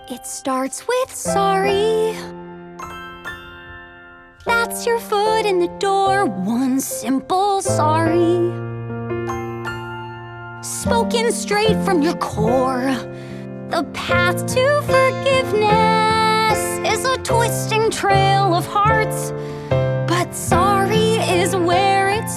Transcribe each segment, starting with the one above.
It starts with sorry. That's your foot in the door, one simple sorry. Spoken straight from your core. The path to forgiveness is a twisting trail of hearts, but sorry is where it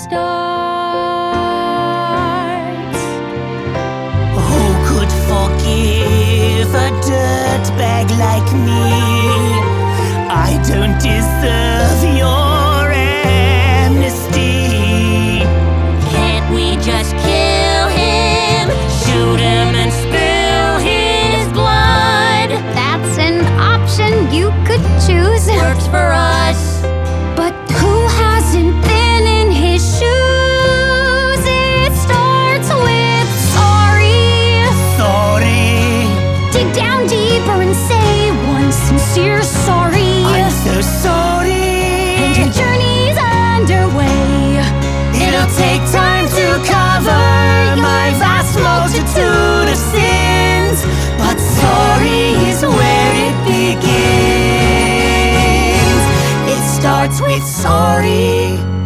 starts. Who could forgive a dirtbag like me? I don't deserve your amnesty. Can't we just kill him? Shoot him and spill his blood? That's an option you could choose. Works for us. But who hasn't been in his shoes? It starts with sorry. Sorry, Dig down deeper and say one sincere sorry. I'm so sorry. And your journey's underway. It'll take time to cover my vast multitude of sins, but sorry is where it begins. It starts with sorry.